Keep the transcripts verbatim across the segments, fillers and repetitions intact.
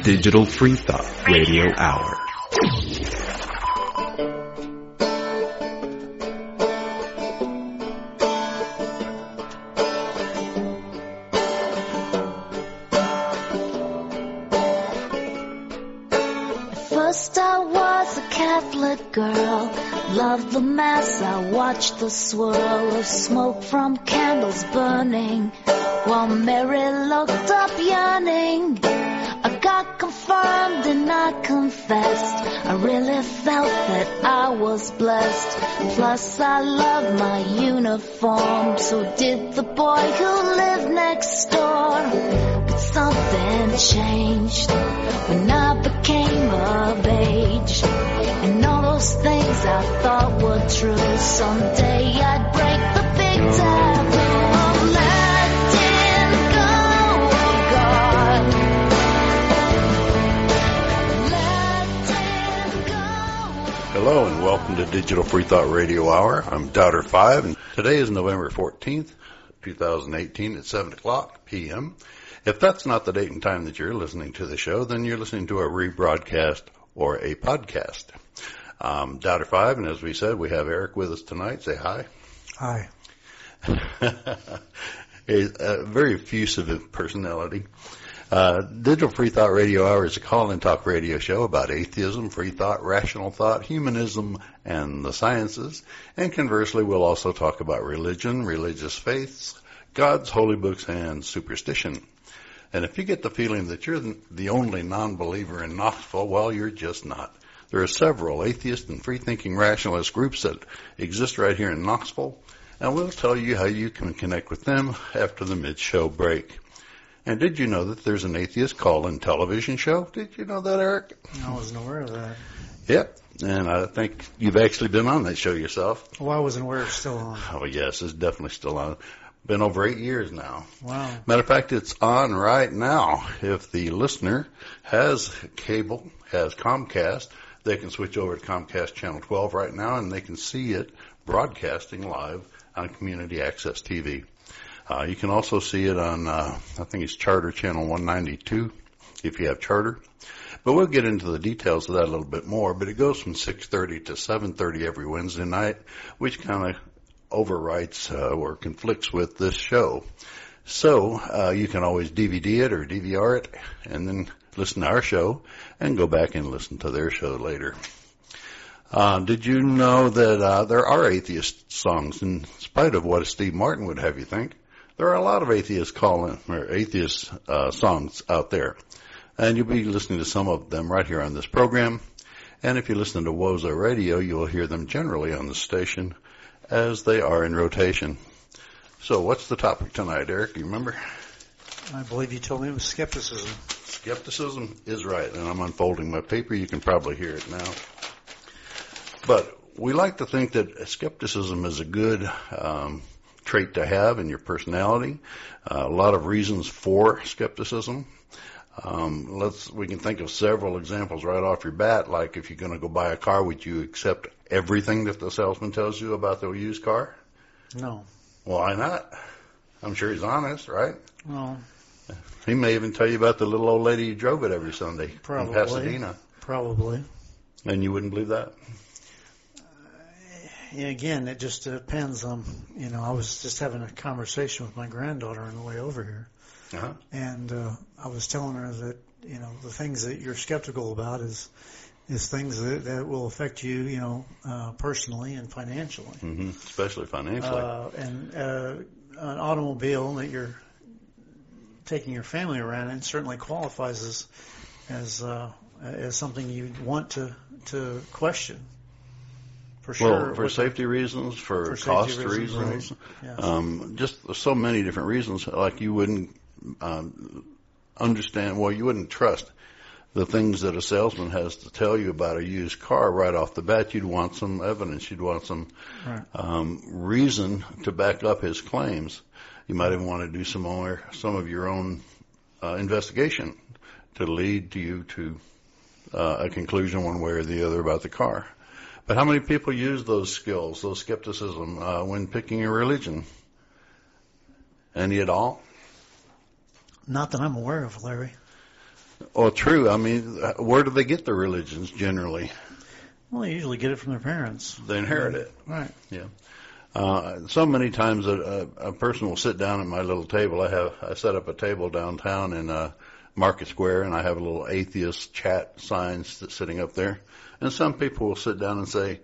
Digital Free Thought Radio Hour. First I was a Catholic girl, loved the Mass, I watched the swirl of smoke from candles burning, while Mary looked up yearning. I got confirmed and I confessed, I really felt that I was blessed. Plus I loved my uniform, so did the boy who lived next door. But something changed when I became of age, and all those things I thought were true, someday I'd break the big taboo of letting go of God. Letting go. Hello and welcome to Digital Free Thought Radio Hour. I'm Doubter five, and today is November fourteenth, twenty eighteen at seven o'clock p.m. If that's not the date and time that you're listening to the show, then you're listening to a rebroadcast or a podcast. Um, Doubter five, and as we said, we have Eric with us tonight. Say hi. Hi. a, a very effusive personality. Uh, Digital Free Thought Radio Hour is a call-in talk radio show about atheism, free thought, rational thought, humanism, and the sciences. And conversely, we'll also talk about religion, religious faiths, God's holy books, and superstition. And if you get the feeling that you're the only non-believer in Knoxville, well, you're just not. There are several atheist and free-thinking rationalist groups that exist right here in Knoxville, and we'll tell you how you can connect with them after the mid-show break. And did you know that there's an atheist call-in television show? Did you know that, Eric? I wasn't aware of that. Yep, and I think you've actually been on that show yourself. Well, I wasn't aware it's still on. Oh, yes, it's definitely still on. Been over eight years now. Wow. Matter of fact, it's on right now. If the listener has cable, has Comcast, they can switch over to Comcast Channel twelve right now, and they can see it broadcasting live on Community Access T V. Uh, you can also see it on, uh, I think it's Charter Channel one ninety-two, if you have Charter. But we'll get into the details of that a little bit more. But it goes from six thirty to seven thirty every Wednesday night, which kind of overwrites uh, or conflicts with this show. So uh, you can always D V D it or D V R it and then listen to our show and go back and listen to their show later. Uh, did you know that uh, there are atheist songs, in spite of what Steve Martin would have you think? There are a lot of atheist call-in or atheist uh, songs out there, and you'll be listening to some of them right here on this program. And if you listen to Wozo Radio, you'll hear them generally on the station as they are in rotation. So what's the topic tonight, Eric? Do you remember? I believe you told me it was skepticism. Skepticism is right, and I'm unfolding my paper. You can probably hear it now. But we like to think that skepticism is a good um, trait to have in your personality. Uh, a lot of reasons for skepticism. Um, let's we can think of several examples right off your bat. Like if you're going to go buy a car, would you accept everything that the salesman tells you about the used car? No. Why not? I'm sure he's honest, right? Well, he may even tell you about the little old lady who drove it every Sunday probably, in Pasadena. Probably. And you wouldn't believe that? Yeah, again, it just depends on, you know, I was just having a conversation with my granddaughter on the way over here. Uh-huh. And uh, I was telling her that, you know, the things that you're skeptical about is is things that, that will affect you, you know, uh, personally and financially. Mm-hmm. Especially financially. Uh, and uh, an automobile that you're taking your family around in certainly qualifies as as, uh, as something you want to to question. For sure. Well, for safety reasons, for, for cost safety reasons, reasons, right. Yes. um, just so many different reasons. Like you wouldn't um, understand, well, you wouldn't trust the things that a salesman has to tell you about a used car right off the bat. You'd want some evidence. You'd want some right. um, reason to back up his claims. You might even want to do some more, some of your own uh, investigation to lead to you to uh, a conclusion one way or the other about the car. But how many people use those skills, those skepticism, uh, when picking a religion? Any at all? Not that I'm aware of, Larry. Well, true. I mean, where do they get their religions generally? Well, they usually get it from their parents. They inherit it. Right. Yeah. Uh, so many times a, a, a person will sit down at my little table. I have I set up a table downtown in uh, Market Square, and I have a little atheist chat sign sitting up there. And some people will sit down and say,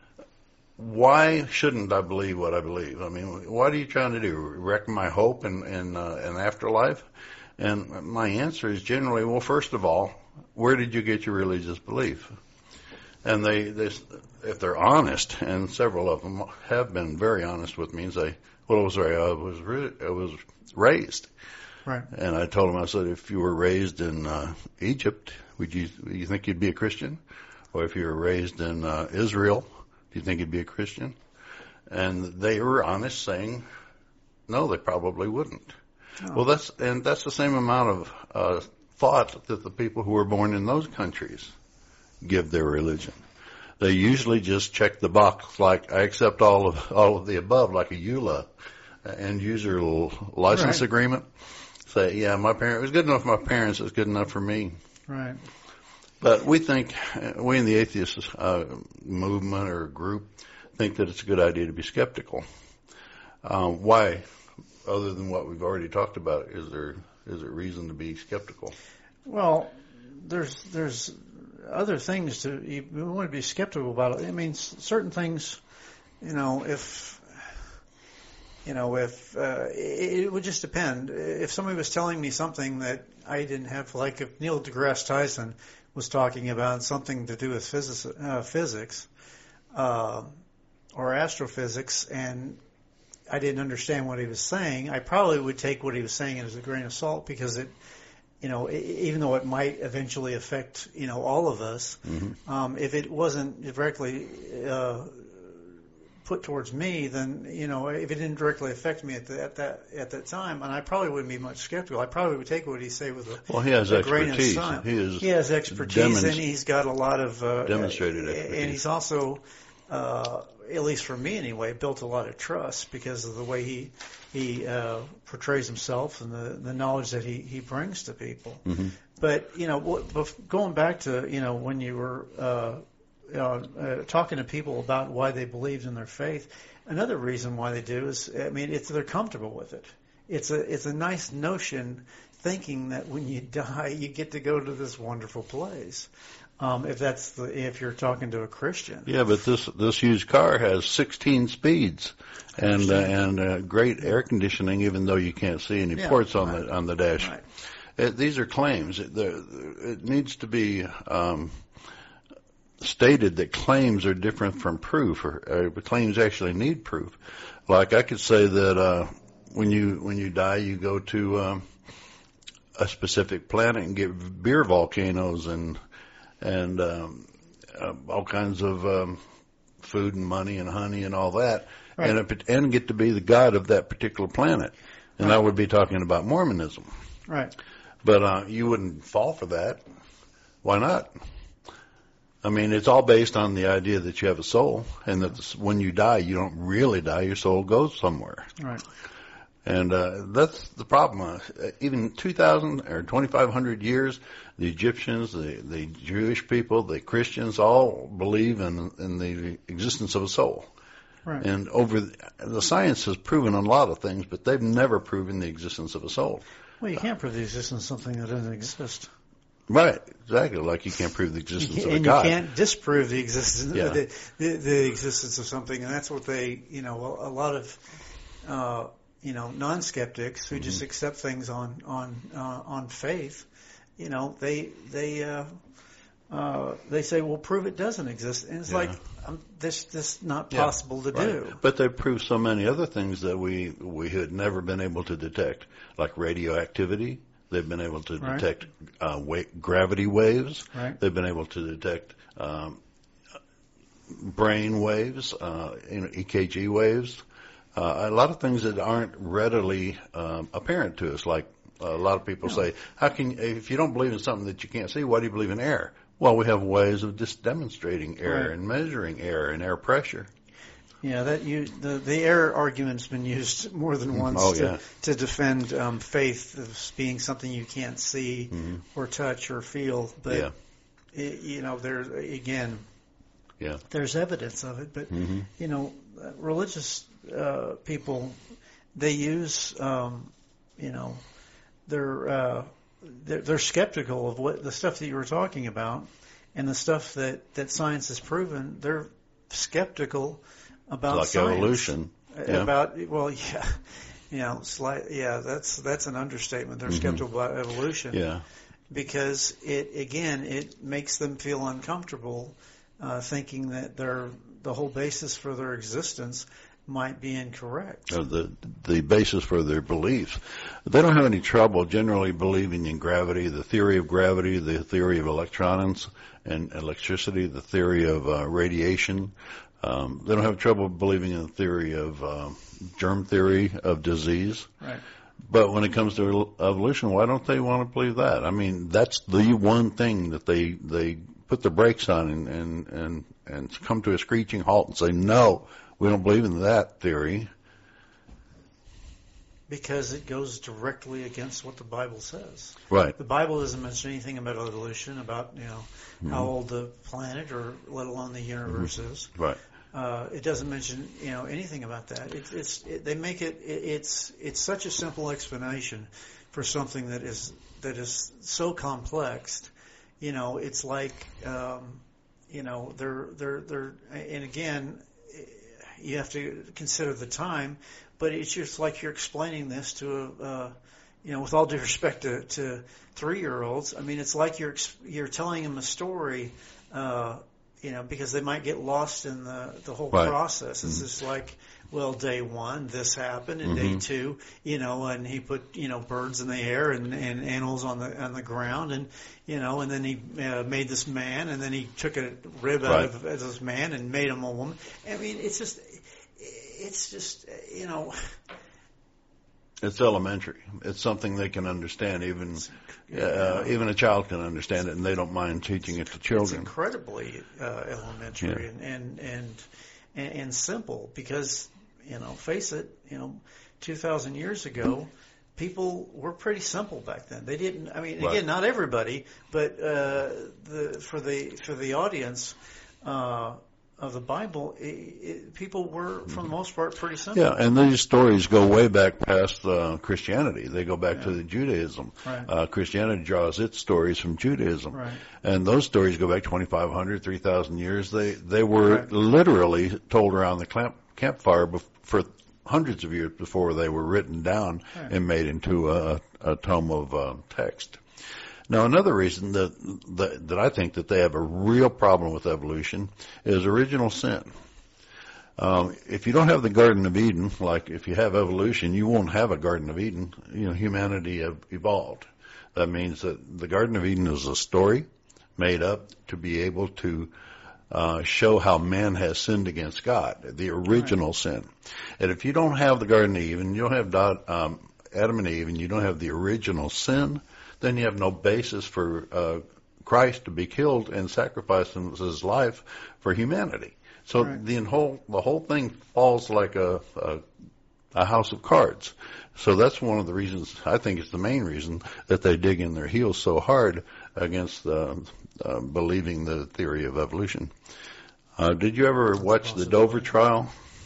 why shouldn't I believe what I believe? I mean, what are you trying to do? Wreck my hope in, in uh, an afterlife? And my answer is generally, well, first of all, where did you get your religious belief? And they, they, if they're honest, and several of them have been very honest with me and say, well, it was where I was, re- I was raised. Right. And I told them, I said, if you were raised in uh, Egypt, would you, you think you'd be a Christian? Or if you were raised in uh, Israel, do you think you'd be a Christian? And they were honest, saying, no, they probably wouldn't. Oh. Well, that's and that's the same amount of uh, thought that the people who were born in those countries give their religion. They usually just check the box, like I accept all of all of the above, like a E U L A, end user license right. agreement. Say, yeah, my parent it was good enough for my parents. It was good enough for me. Right. But we think, we in the atheist uh, movement or group think that it's a good idea to be skeptical. Uh, why, other than what we've already talked about, is there is there reason to be skeptical? Well, there's there's other things to you want to be skeptical about. I mean, certain things, you know, if you know, if uh, it, it would just depend. If somebody was telling me something that I didn't have, like if Neil deGrasse Tyson was talking about something to do with physics, uh, physics uh, or astrophysics, and I didn't understand what he was saying, I probably would take what he was saying as a grain of salt, because it, you know, even though it might eventually affect, you know, all of us, mm-hmm. um, if it wasn't directly uh, put towards me, then, you know, if it didn't directly affect me at, the, at that at that time, and I probably wouldn't be much skeptical. I probably would take what he say with a well, he has a grain expertise. of salt. He, is he has expertise, and he's got a lot of uh, demonstrated expertise, and he's also, uh, at least for me anyway, built a lot of trust because of the way he he uh, portrays himself and the, the knowledge that he, he brings to people. Mm-hmm. But you know, what, going back to you know when you were. Uh, Uh, uh, talking to people about why they believed in their faith. Another reason why they do is, I mean, it's they're comfortable with it. It's a it's a nice notion, thinking that when you die, you get to go to this wonderful place. Um, if that's the if you're talking to a Christian. Yeah, but this this used car has sixteen speeds and uh, and uh, great air conditioning, even though you can't see any yeah, ports on right. the on the dash. Right. It, these are claims. It, it needs to be. Um, stated that claims are different from proof, or, or claims actually need proof. Like I could say that uh, when you when you die, you go to um, a specific planet and get beer volcanoes and and um, uh, all kinds of um, food and money and honey and all that, right. and a, and get to be the god of that particular planet. And right. I would be talking about Mormonism. Right. But uh, you wouldn't fall for that. Why not? I mean, it's all based on the idea that you have a soul, and that this, when you die, you don't really die. Your soul goes somewhere. Right. And uh, that's the problem. Uh, even two thousand or twenty-five hundred years, the Egyptians, the, the Jewish people, the Christians all believe in, in the existence of a soul. Right. And over the, the science has proven a lot of things, but they've never proven the existence of a soul. Well, you can't prove the existence of something that doesn't exist. Right, exactly. Like you can't prove the existence of a and God. you can't disprove the existence, yeah. the, the, the existence of something, and that's what they, you know, a, a lot of, uh, you know, non-skeptics who mm-hmm. just accept things on on uh, on faith, you know, they they uh, uh, they say, well, prove it doesn't exist, and it's yeah. like um, this this not yeah. possible to right. do. But they prove so many other things that we we had never been able to detect, like radioactivity. They've been able to right. detect uh, wa- gravity waves. Right. They've been able to detect um, brain waves, uh, you know, E K G waves. Uh, a lot of things that aren't readily um, apparent to us. Like a lot of people no. say, "How can if you don't believe in something that you can't see? Why do you believe in air?" Well, we have ways of just demonstrating air right. and measuring air and air pressure. Yeah, that you the the error argument's been used more than once Oh, to, yeah. to defend um, faith as being something you can't see Mm-hmm. or touch or feel. But Yeah. it, you know, there again, Yeah. there's evidence of it. But Mm-hmm. you know, uh, religious uh, people, they use um, you know, they're, uh, they're they're skeptical of what the stuff that you were talking about, and the stuff that that science has proven. They're skeptical about Like science. evolution. Yeah. About well, yeah, you know, slight, yeah. That's that's an understatement. They're Mhm. skeptical about evolution Yeah. because it again it makes them feel uncomfortable, uh, thinking that their the whole basis for their existence might be incorrect. Or the the basis for their beliefs. They don't have any trouble generally believing in gravity, the theory of gravity, the theory of electrons and electricity, the theory of uh, radiation. Um, they don't have trouble believing in the theory of uh, germ theory of disease. Right. But when it comes to evolution, why don't they want to believe that? I mean, that's the one thing that they they put the brakes on and and and, and come to a screeching halt and say, no, we don't believe in that theory. Because it goes directly against what the Bible says. Right. The Bible doesn't mention anything about evolution, about you know Mhm. how old the planet or let alone the universe Mhm. is. Right. Uh, it doesn't mention you know anything about that. It, it's it, they make it, it it's it's such a simple explanation for something that is that is so complex. You know, it's like um, you know they're they're they're and again you have to consider the time. But it's just like you're explaining this to a, uh, you know, with all due respect to, to three-year-olds. I mean, it's like you're you're telling them a story, uh, you know, because they might get lost in the the whole Right. process. It's Mhm. just like, well, day one this happened, and Mhm. day two, you know, and he put you know birds in the air and, and animals on the on the ground, and you know, and then he uh, made this man, and then he took a rib out Right. of this man and made him a woman. I mean, it's just. It's just, you know. It's elementary. It's something they can understand. Even Yeah. uh, even a child can understand it, and they don't mind teaching it to It's children. incredibly uh, elementary Yeah. and, and, and and and simple because, you know, face it, you know, two thousand years ago, people were pretty simple back then. They didn't. I mean, Right. again, not everybody, but uh, the for the for the audience. Uh, of the Bible, it, it, people were, for the most part, pretty simple. Yeah, and these stories go way back past uh, Christianity. They go back Yeah. to the Judaism. Right. Uh, Christianity draws its stories from Judaism. Right. And those stories go back twenty-five hundred, three thousand years. They they were Right. literally told around the camp, campfire bef- for hundreds of years before they were written down Right. and made into a, a tome of uh, text. Now, another reason that, that that I think that they have a real problem with evolution is original sin. Um, if you don't have the Garden of Eden, like if you have evolution, you won't have a Garden of Eden. You know, humanity have evolved. That means that the Garden of Eden is a story made up to be able to uh, show how man has sinned against God, the original sin. And if you don't have the Garden of Eden, you don't have Dot, um, Adam and Eve, and you don't have the original sin, then you have no basis for uh, Christ to be killed and sacrifice his life for humanity. So Right. the whole the whole thing falls like a, a a house of cards. So that's one of the reasons, I think it's the main reason, that they dig in their heels so hard against uh, uh, believing the theory of evolution. Uh, did you ever watch the Dover trial?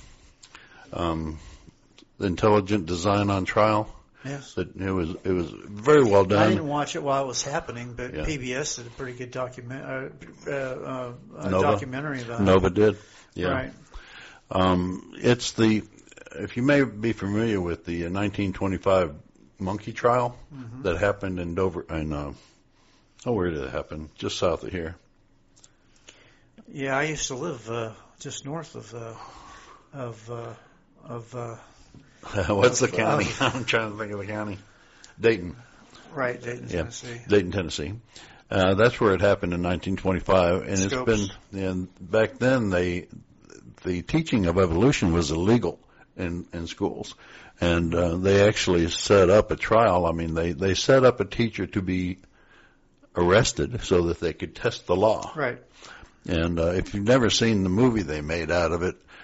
Um, Intelligent Design on Trial? Yes. It, it was it was very well I done. didn't watch it while it was happening, but Yeah. P B S did a pretty good document, uh, uh, uh, uh, Nova? documentary about it. Nova did. Yeah. Right. Um, it's the, if you may be familiar with the nineteen twenty-five monkey trial Mm-hmm. that happened in Dover, in, uh, oh, where did it happen? Just south of here. Yeah, I used to live uh, just north of uh, of uh, of uh, What's the Of- county? of- I'm trying to think of the county. Dayton. right Dayton, Yeah. Tennessee. Dayton, Tennessee. Uh, that's where it happened in nineteen twenty-five, and Scopes. it's been, and back then they, the teaching of evolution was illegal in, in schools. And, uh, they actually set up a trial. I mean, they, they set up a teacher to be arrested so that they could test the law. Right. And, uh, if you've never seen the movie they made out of it,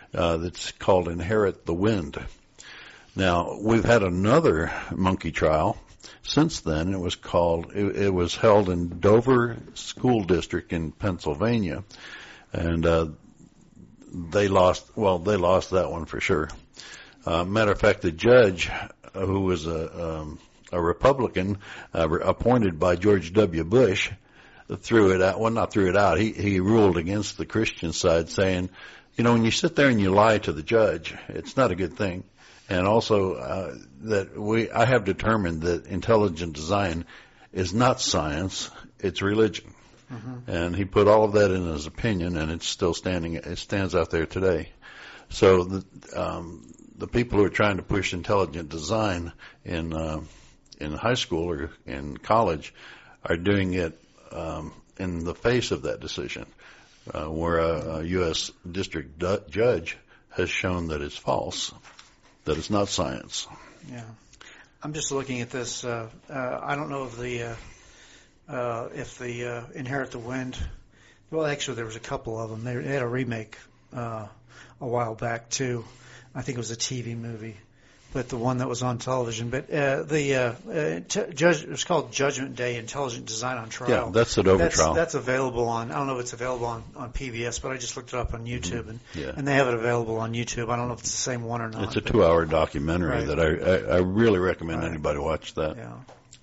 uh, that's called Inherit the Wind. Now, we've had another monkey trial since then. It was called, it, it was held in Dover School District in Pennsylvania, and uh, they lost, well, they lost that one for sure. Uh, matter of fact, the judge, uh, who was a, um, a Republican, uh, appointed by George W. Bush, threw it out, well, not threw it out, he, he ruled against the Christian side, saying, you know, when you sit there and you lie to the judge, it's not a good thing. And also, uh, that we, I have determined that intelligent design is not science, it's religion. Mm-hmm. And he put all of that in his opinion, and it's still standing, it stands out there today. So the, um, the people who are trying to push intelligent design in, uh, in high school or in college are doing it, um, in the face of that decision, uh, where a, a U S district du- judge has shown that it's false. That it's not science. Yeah, I'm just looking at this. Uh, uh, I don't know if the uh, uh, if the uh, Inherit the Wind. Well, actually, there was a couple of them. They, they had a remake uh, a while back too. I think it was a T V movie, but the one that was on television. But uh, the uh, uh, t- judge, it was called Judgment Day: Intelligent Design on Trial. Yeah, that's the Dover that's, trial. That's available on. I don't know if it's available on, on P B S, but I just looked it up on YouTube, Mm-hmm. and yeah. and they have it available on YouTube. I don't know if it's the same one or not. It's a two-hour documentary right. that I, I, I really recommend right. anybody watch that. Yeah.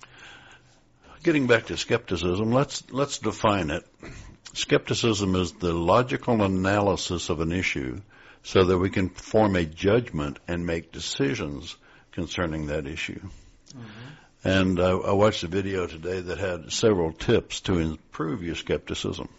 Getting back to skepticism, let's let's define it. Skepticism is the logical analysis of an issue so that we can form a judgment and make decisions concerning that issue. Mm-hmm. And uh, I watched a video today that had several tips to improve your skepticism.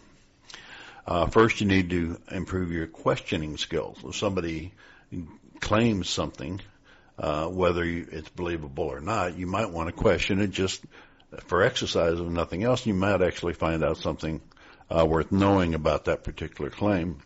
Uh, first, you need to improve your questioning skills. If somebody claims something, uh, whether you, it's believable or not, you might want to question it just for exercise if nothing else. You might actually find out something uh, worth knowing about that particular claim.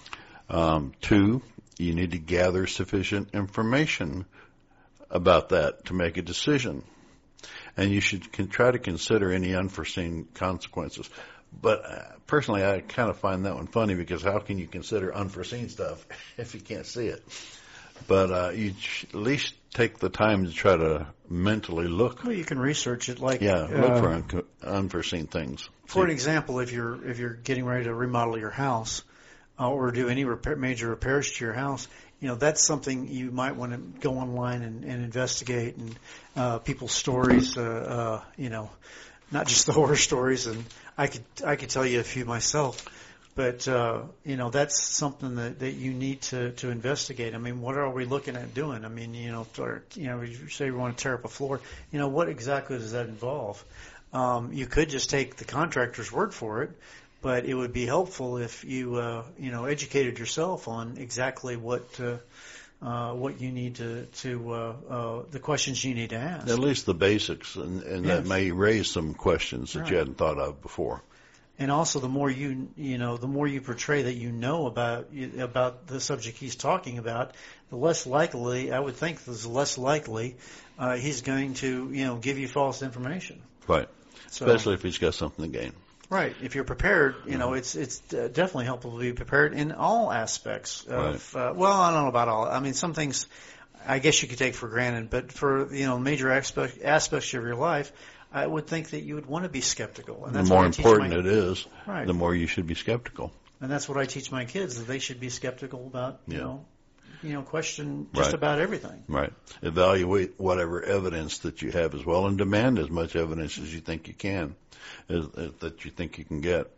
Um, two, you need to gather sufficient information about that to make a decision. And you should can try to consider any unforeseen consequences. But uh, personally, I kind of find that one funny because how can you consider unforeseen stuff if you can't see it? But uh, you sh- at least take the time to try to mentally look. Well, you can research it. Like yeah, look uh, for un- unforeseen things. For an example, if you're if you're getting ready to remodel your house uh, or do any repair, major repairs to your house, you know that's something you might want to go online and, and investigate and uh, people's stories. Uh, uh, you know, not just the horror stories. And I could I could tell you a few myself. But, uh, you know, that's something that, that you need to, to investigate. I mean, what are we looking at doing? I mean, you know, or, you know, you say we want to tear up a floor. You know, what exactly does that involve? Um, you could just take the contractor's word for it, but it would be helpful if you, uh, you know, educated yourself on exactly what, uh, uh, what you need to, to, uh, uh, the questions you need to ask. At least the basics, and, and yes. that may raise some questions that right. you hadn't thought of before. And also, the more you you know, the more you portray that you know about about the subject he's talking about, the less likely, I would think, the less likely uh, he's going to you know give you false information. Right. So, especially if he's got something to gain. Right. If you're prepared, you know, Mm-hmm. it's it's definitely helpful to be prepared in all aspects of. Right. Uh, well, I don't know about all. I mean, some things I guess you could take for granted, but for you know major aspect, aspects of your life, I would think that you would want to be skeptical. And that's the more what I important teach my, it is, right. the more you should be skeptical. And that's what I teach my kids, that they should be skeptical about, you Yeah. know, you know, question just Right. about everything. Right. Evaluate whatever evidence that you have as well, and demand as much evidence as you think you can, as, as, that you think you can get.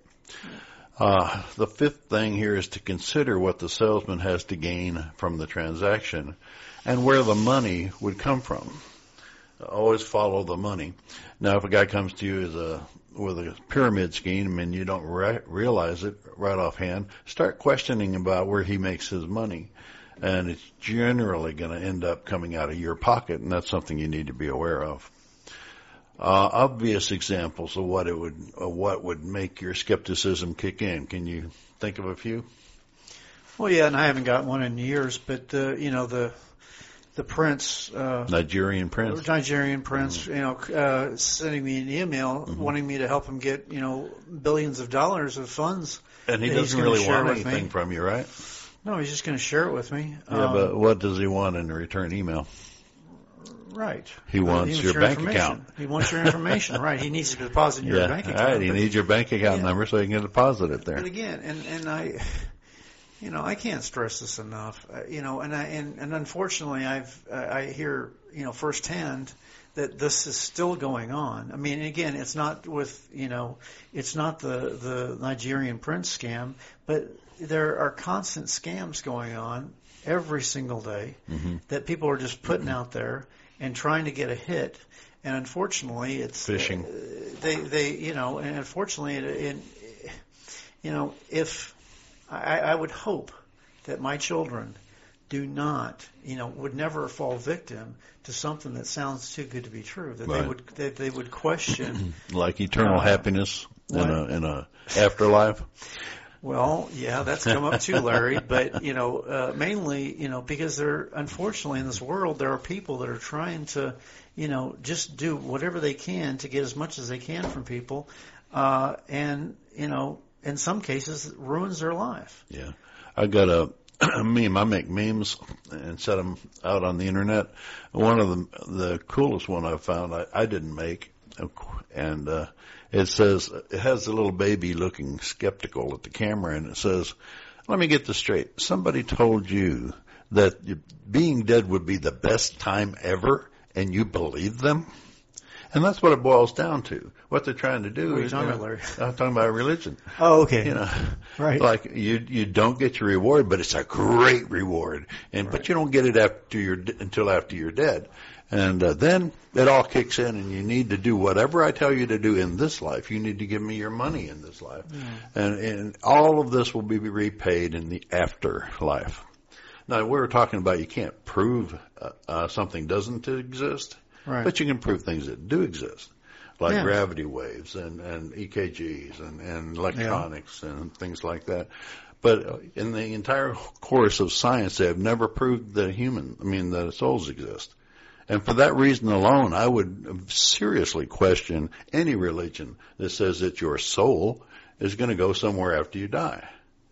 Uh, the fifth thing here is to consider what the salesman has to gain from the transaction and where the money would come from. Always follow the money. Now, if a guy comes to you as a with a pyramid scheme and you don't re- realize it right offhand, start questioning about where he makes his money, and it's generally going to end up coming out of your pocket, and that's something you need to be aware of. Uh, obvious examples of what it would of what would make your skepticism kick in. Can you think of a few? Well, yeah, and I haven't got one in years, but uh, you know the. The prince, uh, Nigerian prince, Nigerian prince, mm-hmm. you know, uh, sending me an email mm-hmm. wanting me to help him get, you know, billions of dollars of funds. And he that doesn't he's really share want with anything me. from you, right? No, he's just going to share it with me. Yeah, Um, but what does he want in the return email? Right. He wants your bank information. account. He wants your information, right. He needs to deposit in your Yeah, bank all account. right. He but- needs your bank account Yeah. number so he can deposit it there. But again, and, and I, you know, I can't stress this enough. Uh, you know, and I, and, and unfortunately, I've uh, I hear you know firsthand that this is still going on. I mean, again, it's not with you know, it's not the the Nigerian prince scam, but there are constant scams going on every single day Mm-hmm. that people are just putting out there and trying to get a hit. And unfortunately, it's Phishing. Uh, they they you know, and unfortunately, it, it you know, if I, I would hope that my children do not, you know, would never fall victim to something that sounds too good to be true. That Right. they would that they would question. Like eternal Uh, happiness in what? a in a afterlife. Well, yeah, that's come up too, Larry. But you know, uh, mainly, you know, because there, unfortunately, in this world, there are people that are trying to, you know, just do whatever they can to get as much as they can from people, uh, and you know, in some cases, it ruins their life. Yeah, I got a meme. I make memes and set them out on the internet. One of the the coolest one I found I, I didn't make, and uh, it says it has a little baby looking skeptical at the camera, and it says, "Let me get this straight. Somebody told you that being dead would be the best time ever, and you believe them." And that's what it boils down to. What they're trying to do What are you is, talking know, about, Larry? I'm talking about religion. Oh, okay. You know, Right. like you you don't get your reward, but it's a great reward, and but you don't get it after you're until after you're dead, and uh, then it all kicks in, and you need to do whatever I tell you to do in this life. You need to give me your money in this life, and and all of this will be repaid in the afterlife. Now we were talking about you can't prove uh, uh, something doesn't exist, Right. but you can prove things that do exist. Like Yeah. gravity waves and, and E K Gs and, and electronics and things like that. But in the entire course of science, they have never proved that a human, I mean, that souls exist. And for that reason alone, I would seriously question any religion that says that your soul is going to go somewhere after you die.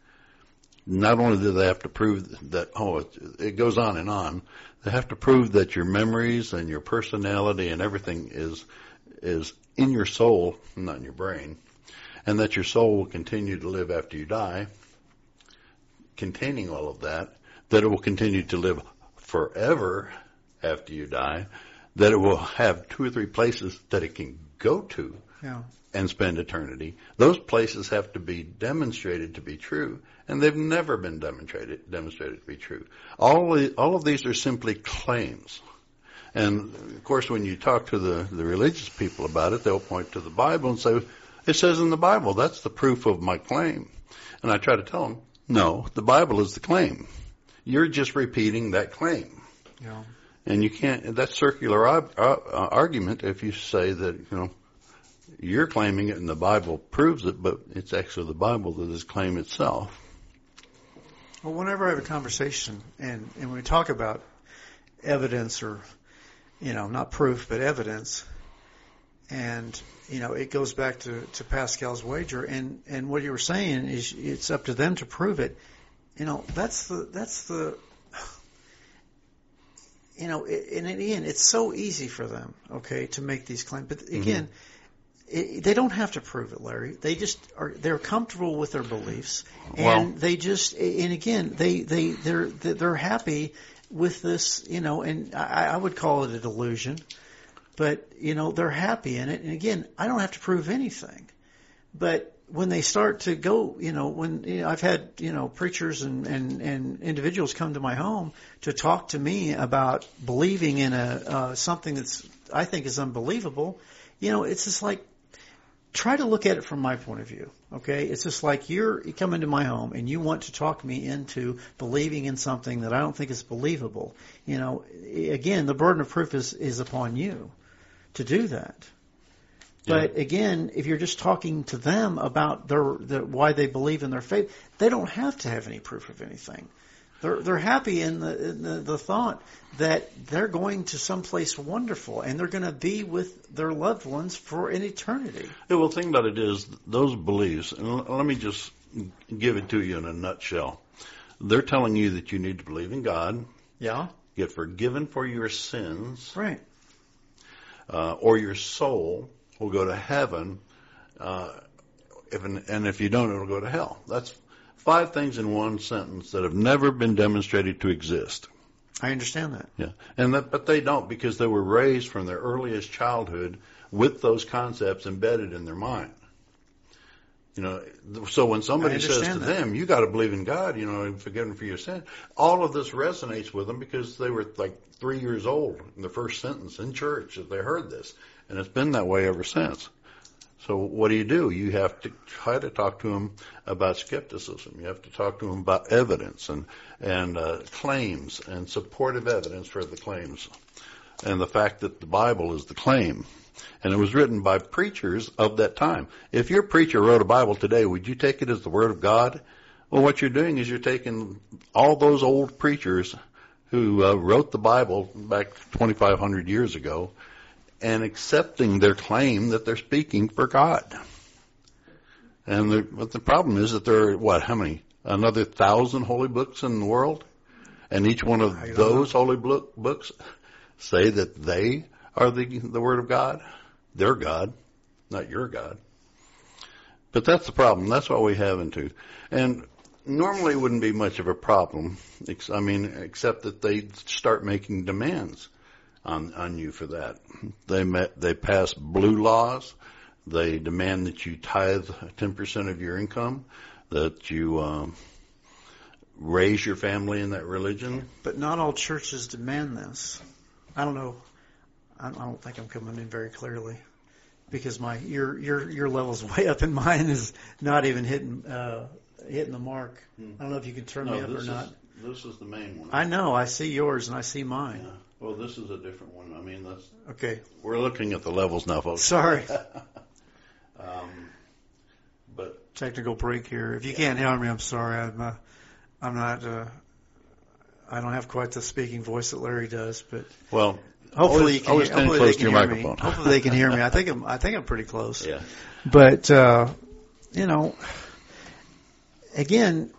Not only do they have to prove that, oh, it, it goes on and on, they have to prove that your memories and your personality and everything is is in your soul, not in your brain, and that your soul will continue to live after you die, containing all of that, that it will continue to live forever after you die, that it will have two or three places that it can go to Yeah. and spend eternity. Those places have to be demonstrated to be true, and they've never been demonstrated demonstrated to be true. All the, all of these are simply claims. And, of course, when you talk to the, the religious people about it, they'll point to the Bible and say, it says in the Bible, that's the proof of my claim. And I try to tell them, no, the Bible is the claim. You're just repeating that claim. Yeah. And you can't, that's circular ob, uh, argument if you say that, you know, you're claiming it and the Bible proves it, but it's actually the Bible that is claim itself. Well, whenever I have a conversation and, and when we talk about evidence or, you know, not proof, but evidence, and, you know, it goes back to, to Pascal's wager, and, and what you were saying is it's up to them to prove it. You know, that's the, that's the, you know, and in the end, it's so easy for them, okay, to make these claims. But again, mm-hmm. it, they don't have to prove it, Larry. They just are, they're comfortable with their beliefs, and well, they just, and again, they, they, they're, they're happy with this, you know, and I, I would call it a delusion, but, you know, they're happy in it. And again, I don't have to prove anything. But when they start to go, you know, when, you know, I've had, you know, preachers and, and, and individuals come to my home to talk to me about believing in a, uh, something that's, I think is unbelievable, you know, it's just like, try to look at it from my point of view, okay? It's just like you're, you come into my home and you want to talk me into believing in something that I don't think is believable. You know, again, the burden of proof is, is upon you to do that. But yeah. again, if you're just talking to them about their, their why they believe in their faith, they don't have to have any proof of anything. They're they're happy in the, in the the thought that they're going to someplace wonderful and they're going to be with their loved ones for an eternity. Yeah, well, the thing about it is those beliefs, and let me just give it to you in a nutshell. they're telling you that you need to believe in God, Yeah. get forgiven for your sins, Right. uh, or your soul will go to heaven, uh, if an, and if you don't, it'll go to hell. That's five things in one sentence that have never been demonstrated to exist. I understand that. Yeah, and that, but they don't, because they were raised from their earliest childhood with those concepts embedded in their mind. You know, so when somebody says to that. them, "You got to believe in God," you know, and forgive them for your sin, all of this resonates with them because they were like three years old in the first sentence in church that they heard this, and it's been that way ever since. So what do you do? You have to try to talk to them about skepticism. You have to talk to them about evidence and and uh, claims and supportive evidence for the claims, and the fact that the Bible is the claim. And it was written by preachers of that time. If your preacher wrote a Bible today, would you take it as the Word of God? Well, what you're doing is you're taking all those old preachers who uh, wrote the Bible back twenty-five hundred years ago and accepting their claim that they're speaking for God. And the, but the problem is that there are, what, how many? Another thousand holy books in the world? And each one of those holy book, books say that they are the, the Word of God. They're God, not your God. But that's the problem. That's what we have into. And normally it wouldn't be much of a problem, I mean, except that they start making demands on on you for that. They met, they pass blue laws. They demand that you tithe ten percent of your income, that you um, raise your family in that religion. But not all churches demand this. I don't know. I don't think I'm coming in very clearly, because my your your your level's way up and mine is not even hitting uh, hitting the mark. Hmm. I don't know if you can turn no, me up or is, not. This is the main one. I know. I see yours and I see mine. Yeah. Well, this is a different one. I mean, that's okay. We're looking at the levels now, folks. Sorry. um, but technical break here. If you yeah. can't hear me, I'm sorry. I'm uh, I'm not. Uh, I don't have quite the speaking voice that Larry does, but well. Hopefully, always, you can, always hear, hopefully close they can to your hear microphone. me. Hopefully they can hear me. I think I'm, I think I'm pretty close. Yeah. But, uh, you know, again,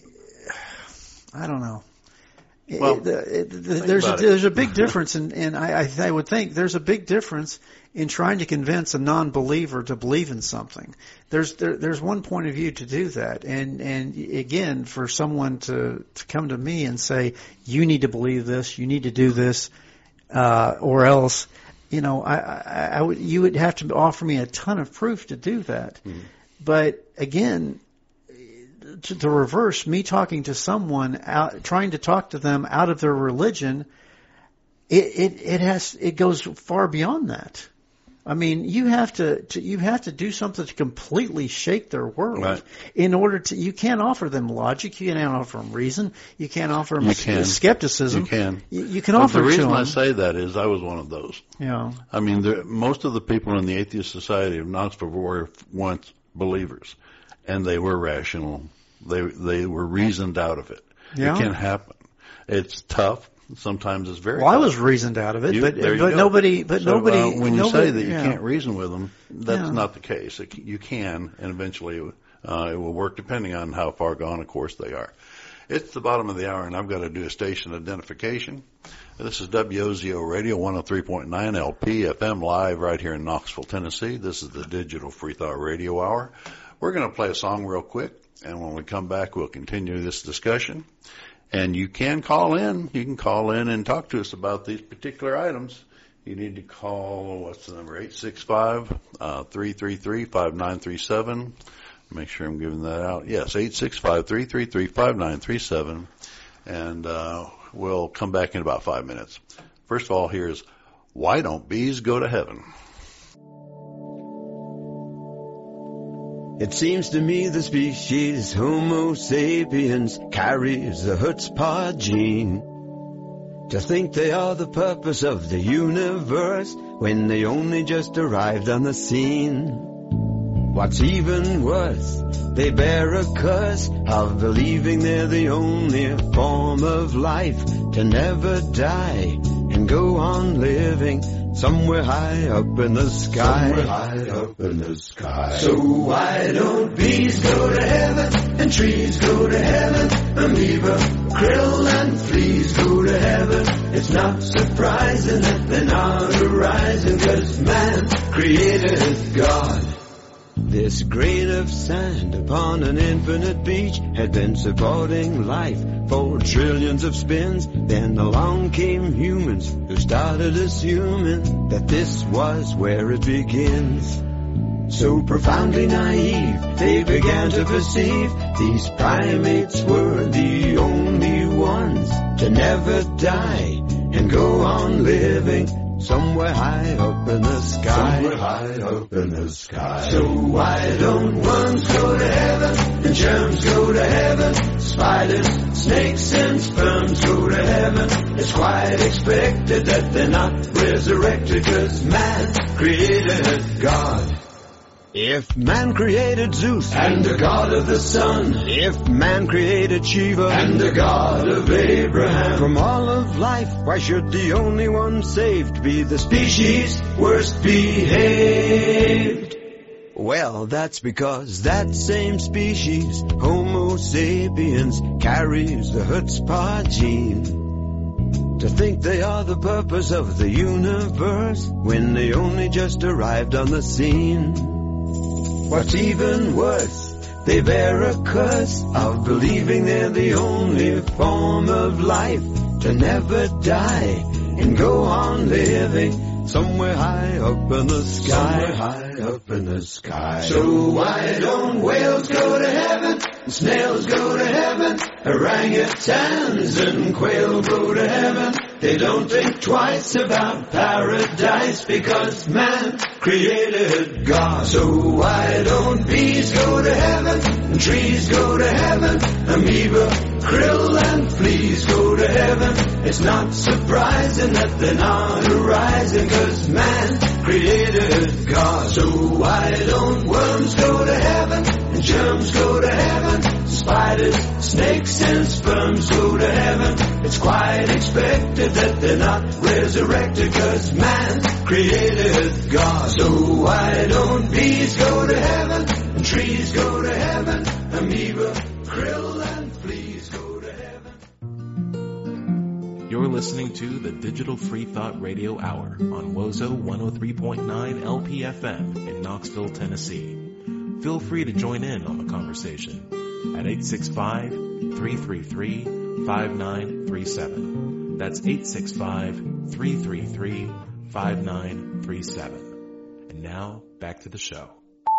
I don't know. Well, it, it, it, there's a, there's a big difference, and in, in, I, I, I would think there's a big difference in trying to convince a non-believer to believe in something. There's there, there's one point of view to do that, and and again, for someone to, to come to me and say, you need to believe this, you need to do this, uh, or else, you know, I, I, I would you would have to offer me a ton of proof to do that. Mm-hmm. But again, to the reverse, me talking to someone out, trying to talk to them out of their religion, it, it, it has, it goes far beyond that. I mean, you have to, to you have to do something to completely shake their world right. in order to, you can't offer them logic, you can't offer them reason, you can't offer them you can. skepticism. You can. You, you can but offer the reason to I them. say that is I was one of those. Yeah. I mean, there, most of the people in the Atheist Society of Knoxville were once believers, and they were rational. They they were reasoned out of it. Yeah. It can happen. It's tough. Sometimes it's very well, tough. I was reasoned out of it, you, but but go. nobody, but so, nobody. Uh, when you nobody, say that you yeah. can't reason with them, that's yeah. not the case. It, you can, and eventually uh, it will work, depending on how far gone, of course, they are. It's the bottom of the hour, and I've got to do a station identification. This is W O Z O Radio, one oh three point nine L P F M, live right here in Knoxville, Tennessee. This is the Digital Free Thought Radio Hour. We're going to play a song real quick, and when we come back, we'll continue this discussion. And you can call in. You can call in and talk to us about these particular items. You need to call, what's the number, eight six five, three three three, five nine three seven. Make sure I'm giving that out. Yes, eight six five, three three three, five nine three seven. And uh, we'll come back in about five minutes. First of all, here's Why Don't Bees Go to Heaven? It seems to me the species Homo sapiens carries the chutzpah gene. To think they are the purpose of the universe when they only just arrived on the scene. What's even worse, they bear a curse of believing they're the only form of life to never die and go on living somewhere high up in the sky. Somewhere high up in the sky. So why don't bees go to heaven and trees go to heaven. Amoeba, krill, and fleas go to heaven. It's not surprising that they're not arising, 'cause man created God. This grain of sand upon an infinite beach had been supporting life for trillions of spins. Then along came humans who started assuming that this was where it begins. So profoundly naive, they began to perceive these primates were the only ones to never die and go on living somewhere high up in the sky. Somewhere high up in the sky. So why don't worms go to heaven and germs go to heaven? Spiders, snakes, and sperms go to heaven. It's quite expected that they're not resurrected, 'cause man created God. If man created Zeus and the god of the sun, if man created Shiva and the god of Abraham, from all of life, why should the only one saved be the species worst behaved? Well, that's because that same species, Homo sapiens, carries the chutzpah gene. To think they are the purpose of the universe when they only just arrived on the scene. What's even worse, they bear a curse of believing they're the only form of life to never die and go on living somewhere high up in the sky. Somewhere high up in the sky. So why don't whales go to heaven and snails go to heaven? Orangutans and quail go to heaven. They don't think twice about paradise because man created God. So why don't bees go to heaven and trees go to heaven? Amoeba, krill, and fleas go to heaven. It's not surprising that they're not arising, 'cause man created God. So why don't worms go to heaven and germs go to heaven? Spiders, snakes, and sperms go to heaven. It's quite expected that they're not resurrected, 'cause man created God. So why don't bees go to heaven and trees go to heaven? Amoeba, krill, and fleas go to heaven. You're listening to the Digital Free Thought Radio Hour on Wozo one oh three point nine L P F M in Knoxville, Tennessee. Feel free to join in on the conversation at eight six five, three three three, five nine three seven. That's eight six five, three three three, five nine three seven. And now, back to the show.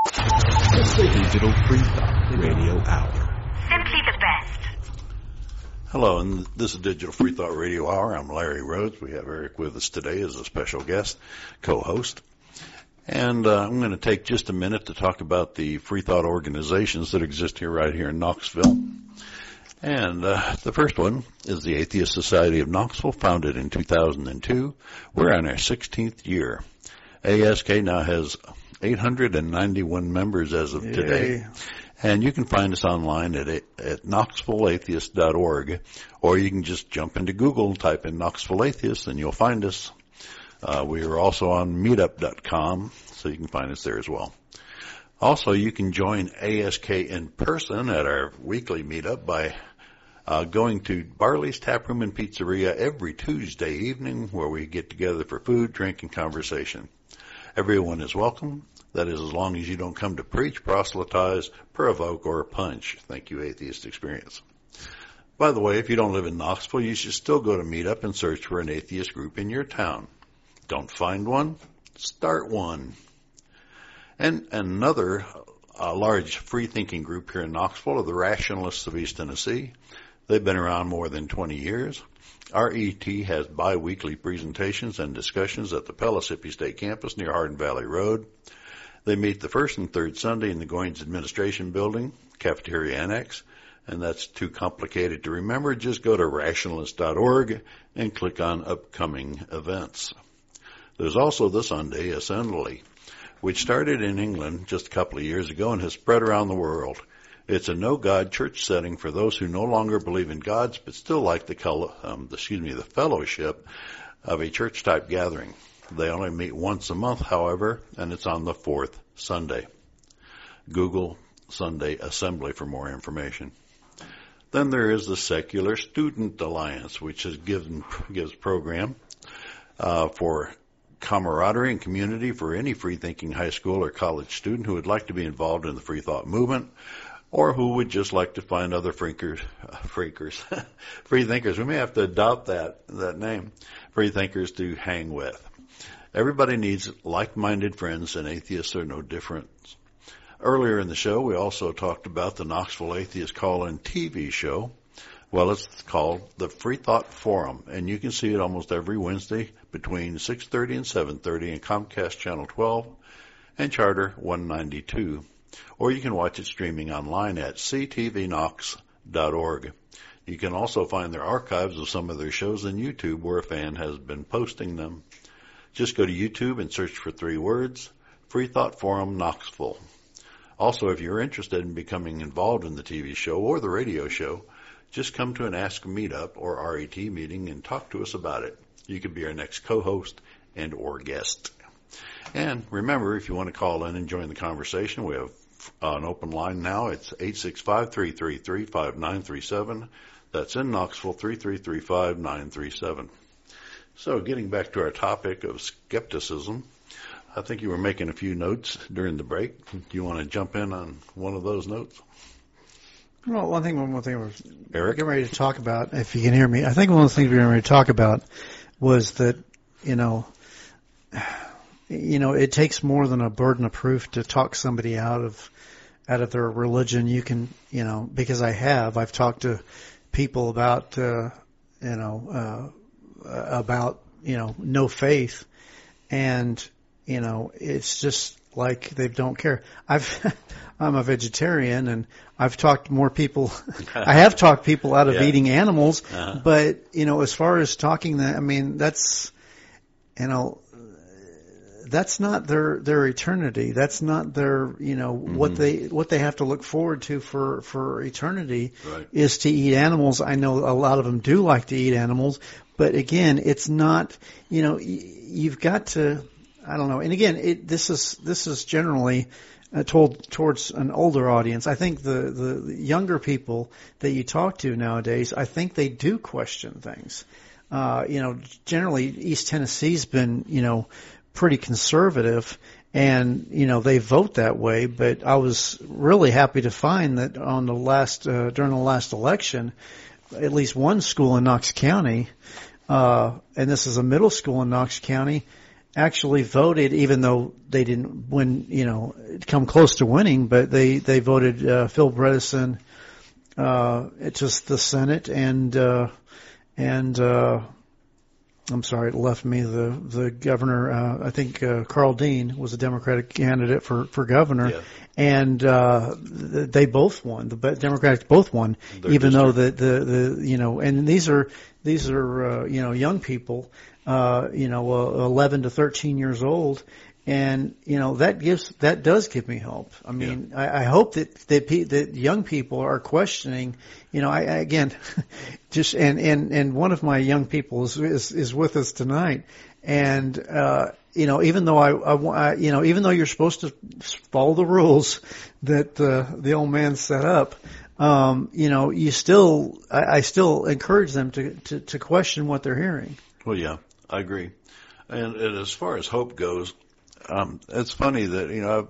The Digital Free Thought Radio Hour. Simply the best. Hello, and this is Digital Free Thought Radio Hour. I'm Larry Rhodes. We have Eric with us today as a special guest, co-host. And uh, I'm going to take just a minute to talk about the free thought organizations that exist here right here in Knoxville. And uh, the first one is the Atheist Society of Knoxville, founded in two thousand two. We're on our sixteenth year. A S K now has eight hundred ninety-one members as of today. Yay. And you can find us online at, at knoxville atheist dot org, or you can just jump into Google and type in Knoxville Atheist and you'll find us. Uh, we are also on meetup dot com, so you can find us there as well. Also, you can join A S K in person at our weekly meetup by uh, going to Barley's Tap Room and Pizzeria every Tuesday evening, where we get together for food, drink, and conversation. Everyone is welcome. That is, as long as you don't come to preach, proselytize, provoke, or punch. Thank you, Atheist Experience. By the way, if you don't live in Knoxville, you should still go to Meetup and search for an atheist group in your town. Don't find one? Start one. And another uh, large free-thinking group here in Knoxville are the Rationalists of East Tennessee. They've been around more than twenty years. R E T has bi-weekly presentations and discussions at the Pellissippi State Campus near Hardin Valley Road. They meet the first and third Sunday in the Goins Administration Building, Cafeteria Annex, and that's too complicated to remember. Just go to rationalist dot org and click on upcoming events. There's also the Sunday Assembly, which started in England just a couple of years ago and has spread around the world. It's a no-God church setting for those who no longer believe in gods but still like the, color, um, excuse me, the fellowship of a church-type gathering. They only meet once a month, however, and it's on the fourth Sunday. Google Sunday Assembly for more information. Then there is the Secular Student Alliance, which is given, gives program uh, for camaraderie and community for any free-thinking high school or college student who would like to be involved in the free thought movement, or who would just like to find other freakers, uh, freakers, free thinkers. We may have to adopt that that name, free thinkers, to hang with. Everybody needs like-minded friends, and atheists are no different. Earlier in the show, we also talked about the Knoxville Atheist Call-In T V show. Well, it's called the Free Thought Forum, and you can see it almost every Wednesday between six thirty and seven thirty in Comcast Channel twelve and Charter one ninety-two. Or you can watch it streaming online at c t v knox dot org. You can also find their archives of some of their shows on YouTube, where a fan has been posting them. Just go to YouTube and search for three words, Free Thought Forum Knoxville. Also, if you're interested in becoming involved in the T V show or the radio show, just come to an Ask Meetup or R E T meeting and talk to us about it. You could be our next co-host and or guest. And remember, if you want to call in and join the conversation, we have an open line now. It's eight six five, three three three, five nine three seven. That's in Knoxville, three three three, five nine three seven. So getting back to our topic of skepticism, I think you were making a few notes during the break. Do you want to jump in on one of those notes? Well, one thing, one more thing we're Eric? getting ready to talk about, if you can hear me, I think one of the things we're getting ready to talk about was that, you know, you know, it takes more than a burden of proof to talk somebody out of, out of their religion. You can, you know, because I have, I've talked to people about, uh, you know, uh, about, you know, no faith, and, you know, it's just like they don't care. I've, I'm a vegetarian, and I've talked more people, I have talked people out of yeah. eating animals, uh-huh. but, you know, as far as talking that, I mean, that's, you know, that's not their, their eternity. That's not their, you know, mm-hmm. what they, what they have to look forward to for, for eternity right. is to eat animals. I know a lot of them do like to eat animals, but again, it's not, you know, you've got to, I don't know. And again, it, this is, this is generally uh, told towards an older audience. I think the, the, the younger people that you talk to nowadays, I think they do question things. Uh, you know, generally East Tennessee's been, you know, pretty conservative, and, you know, they vote that way, but I was really happy to find that on the last, uh, during the last election, at least one school in Knox County, uh, and this is a middle school in Knox County, actually voted, even though they didn't win, you know, come close to winning, but they, they voted, uh, Phil Bredesen, uh, to the Senate, and, uh, and, uh, I'm sorry, it left me the, the governor, uh, I think, uh, Carl Dean was a Democratic candidate for, for governor. Yeah. And, uh, they both won. The Democrats both won, Their even district. though the, the, the, you know, and these are, these are, uh, you know, young people, uh, you know, uh, eleven to thirteen years old. And, you know, that gives, that does give me hope. I mean, yeah. I, I hope that, that, pe- that young people are questioning, you know, I, I again, just, and, and, and one of my young people is, is, is with us tonight. And, uh, you know, even though I, I, I, you know, even though you're supposed to follow the rules that, uh, the old man set up, um, you know, you still, I, I still encourage them to, to, to question what they're hearing. Well, yeah, I agree. And, and as far as hope goes, Um, it's funny that, you know,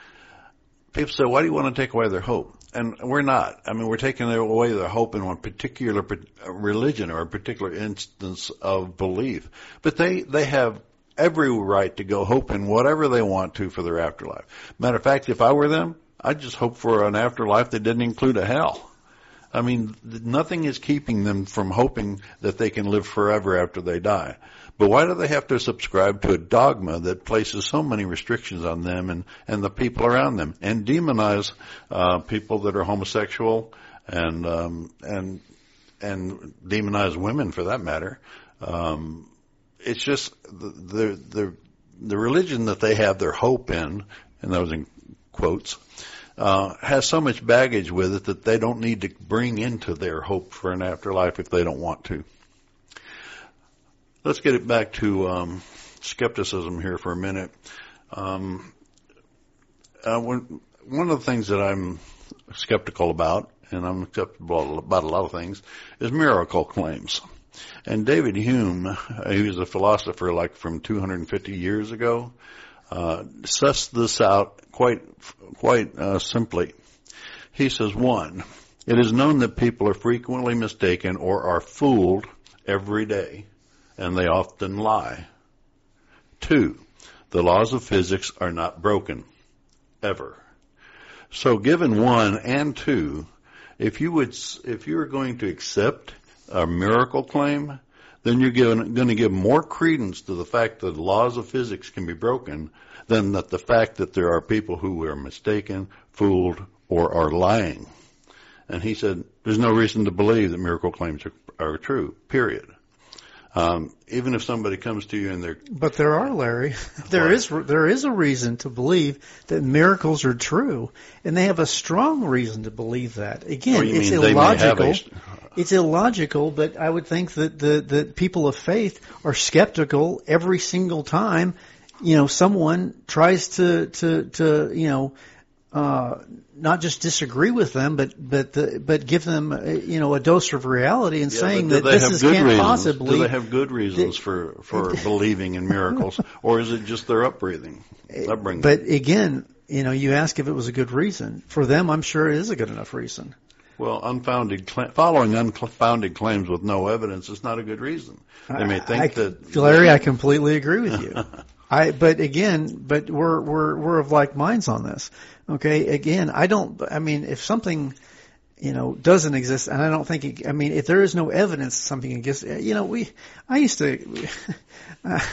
people say, why do you want to take away their hope? And we're not. I mean, we're taking away their hope in one particular religion or a particular instance of belief. But they, they have every right to go hope in whatever they want to for their afterlife. Matter of fact, if I were them, I'd just hope for an afterlife that didn't include a hell. I mean, nothing is keeping them from hoping that they can live forever after they die. But why do they have to subscribe to a dogma that places so many restrictions on them and, and the people around them, and demonize uh, people that are homosexual, and um, and and demonize women for that matter? Um, it's just the the the religion that they have their hope in, and those in quotes, uh, has so much baggage with it that they don't need to bring into their hope for an afterlife if they don't want to. Let's get it back to um, skepticism here for a minute. Um, uh, when one of the things that I'm skeptical about, and I'm skeptical about a lot of things, is miracle claims. And David Hume, he was a philosopher like from two hundred fifty years ago, uh, sussed this out quite, quite uh, simply. He says, one, it is known that people are frequently mistaken or are fooled every day, and they often lie. Two, the laws of physics are not broken, ever. So given one and two, if you would, if you're going to accept a miracle claim, then you're given, going to give more credence to the fact that the laws of physics can be broken than that the fact that there are people who are mistaken, fooled, or are lying. And he said, there's no reason to believe that miracle claims are, are true, period. Um, even if somebody comes to you and they're... But there are, Larry. There What? is there is a reason to believe that miracles are true, and they have a strong reason to believe that. Again, Oh, you it's mean they may have illogical. a- It's illogical, but I would think that the, the people of faith are skeptical every single time, you know, someone tries to, to, to you know, uh, not just disagree with them, but but the, but give them, uh, you know, a dose of reality and Yeah, saying but do that they this have is good can't reasons? possibly. Do they have good reasons for, for believing in miracles, or is it just their upbringing? upbringing? But again, you know, you ask if it was a good reason. For them, I'm sure it is a good enough reason. Well, unfounded cla- following unfounded claims with no evidence is not a good reason. They may think I, that Larry, I completely agree with you. I, but again, but we're we're we're of like minds on this. Okay, again, I don't. I mean, if something, you know, doesn't exist, and I don't think. It, I mean, if there is no evidence that something exists, you know, we. I used to. I,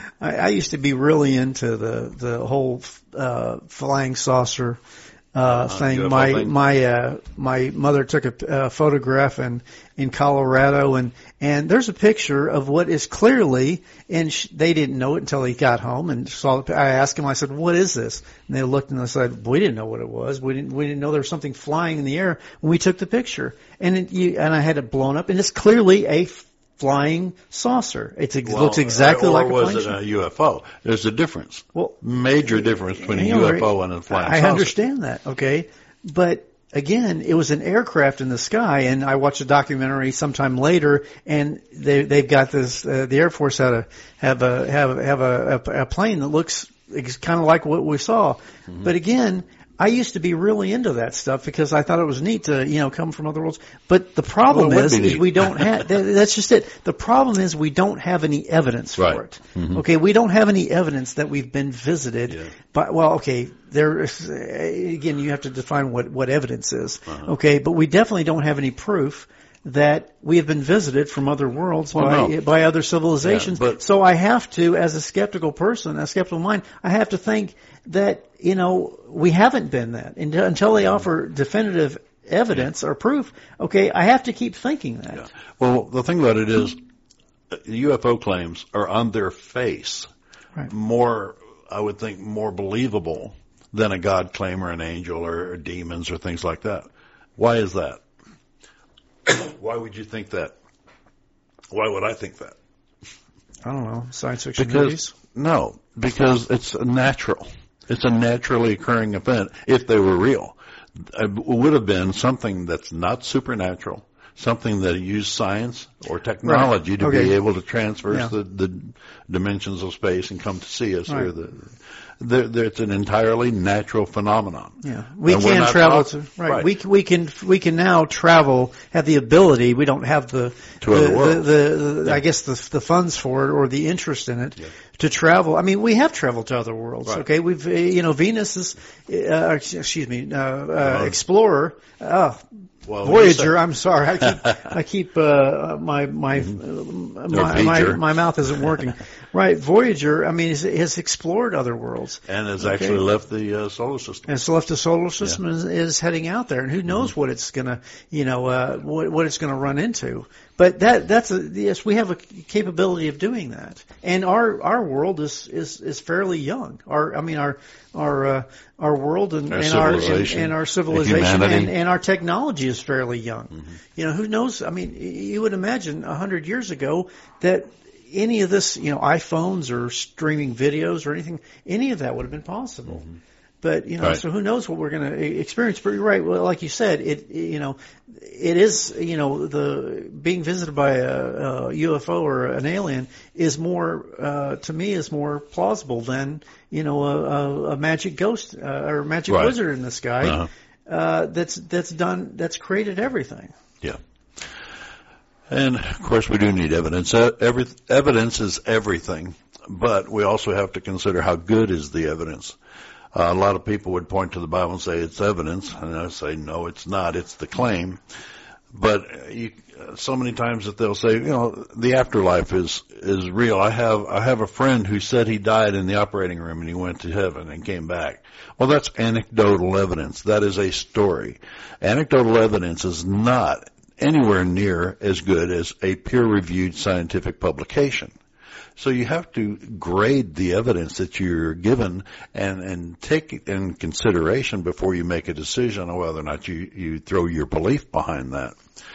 I used to be really into the the whole uh, flying saucer. Uh, thing. U F O My thing? my uh, my mother took a uh, photograph in in Colorado, and and there's a picture of what is clearly, and sh- they didn't know it until he got home and saw it. I asked him, I said, "What is this?" And they looked and they said, "We didn't know what it was. We didn't we didn't know there was something flying in the air when we took the picture." And it, you, and I had it blown up, and it's clearly a flying saucer. It's, it well, looks exactly or like a was flying it saucer. a U F O? There's a difference. Well, Major difference between a You know, U F O and a flying I saucer. understand that, okay? But again, it was an aircraft in the sky, and I watched a documentary sometime later, and they they've got this. Uh, the Air Force had a have a have have a, a, a plane that looks kind of like what we saw. Mm-hmm. But again, I used to be really into that stuff because I thought it was neat to, you know, come from other worlds. But the problem Well, it would is, be is neat. we don't have, that, that's just it. The problem is we don't have any evidence for Right. it. Mhm. Okay, we don't have any evidence that we've been visited. Yeah. But, well, okay, there is, again, you have to define what, what evidence is. Uh-huh. Okay, but we definitely don't have any proof that we have been visited from other worlds Well, by, no. by other civilizations. Yeah, but- so I have to, as a skeptical person, a skeptical mind, I have to think that, you know, we haven't been that until, until they offer definitive evidence or proof. Okay, I have to keep thinking that. Yeah. Well, the thing about it is, U F O claims are on their face Right. more, I would think, more believable than a God claim or an angel or, or demons or things like that. Why is that? Why would you think that? Why would I think that? I don't know, science fiction Because movies. no, because it's natural. It's a naturally occurring event. If they were real, it would have been something that's not supernatural, something that used science or technology Right. to Okay. be able to transverse Yeah. the, the dimensions of space and come to see us. Or Right. the, there, there, it's an entirely natural phenomenon. Yeah, we And we're can not travel talking- to right. right. We c- we can we can now travel. Have the ability. We don't have the To the, other the, worlds. the, the Yeah. I guess the the funds for it or the interest in it Yeah. to travel. I mean, we have traveled to other worlds. Right. Okay, we've uh, you know Venus is uh, excuse me uh, uh, Uh-huh. Explorer. Uh, Well, when you Voyager. I'm sorry. I keep I keep uh, my my, uh, my my Pager. my mouth isn't working. Right, Voyager. I mean, has, has explored other worlds. and has Okay. actually left the uh, solar system. And so left the solar system is, is heading out there, and who knows what it's gonna, you know, uh, what, what it's gonna run into. But that that's a yes, we have a capability of doing that, and our our world is is is fairly young. Our I mean our our uh, our world and Our and our and, civilization. and our civilization Humanity. and, and our technology is fairly young. You know, who knows? I mean, you would imagine a hundred years ago that any of this, you know, iPhones or streaming videos or anything, any of that would have been possible. but you know, Right. so who knows what we're going to experience? But you're right. Well, like you said, it you know, it is you know the being visited by a, a U F O or an alien is more uh, to me is more plausible than you know a, a, a magic ghost uh, or a magic Right. wizard in the sky Uh-huh. uh, that's that's done that's created everything. Yeah. And of course we do need evidence. Uh, every, evidence is everything, but we also have to consider how good is the evidence. Uh, a lot of people would point to the Bible and say it's evidence, and I say no, it's not. It's the claim. But you, so many times that they'll say, you know, the afterlife is is real. I have I have a friend who said he died in the operating room and he went to heaven and came back. Well, that's anecdotal evidence. That is a story. Anecdotal evidence is not anywhere near as good as a peer-reviewed scientific publication. So you have to grade the evidence that you're given and, and take it in consideration before you make a decision on whether or not you, you throw your belief behind that.